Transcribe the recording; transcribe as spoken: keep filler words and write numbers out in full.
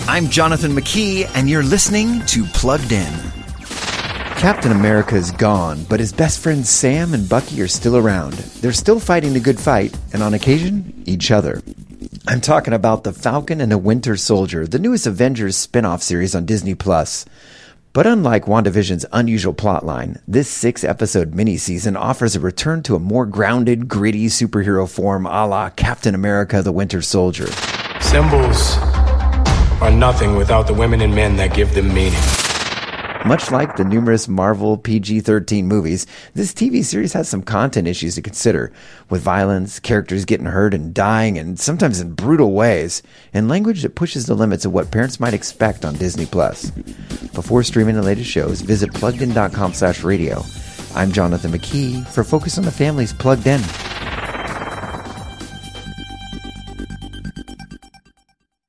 I'm Jonathan McKee, and you're listening to Plugged In. Captain America is gone, but his best friends Sam and Bucky are still around. They're still fighting the good fight, and on occasion, each other. I'm talking about The Falcon and the Winter Soldier, the newest Avengers spin-off series on Disney Plus. But unlike WandaVision's unusual plotline, this six-episode miniseason offers a return to a more grounded, gritty superhero form a la Captain America the Winter Soldier. Symbols are nothing without the women and men that give them meaning. Much like the numerous Marvel P G thirteen movies, this T V series has some content issues to consider, with violence, characters getting hurt and dying, and sometimes in brutal ways, and language that pushes the limits of what parents might expect on Disney Plus. Before streaming the latest shows, visit pluggedin dot com slash radio. I'm Jonathan McKee for Focus on the Family's Plugged In.